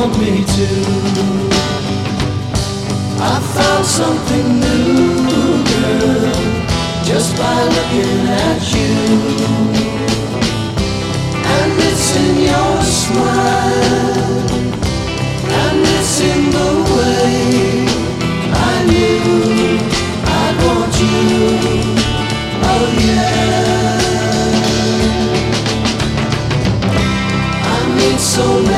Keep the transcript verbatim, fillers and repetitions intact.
want me to. I found something new, girl, just by looking at you. And it's in your smile, and it's in the way I knew I'd want you. Oh yeah, I need so many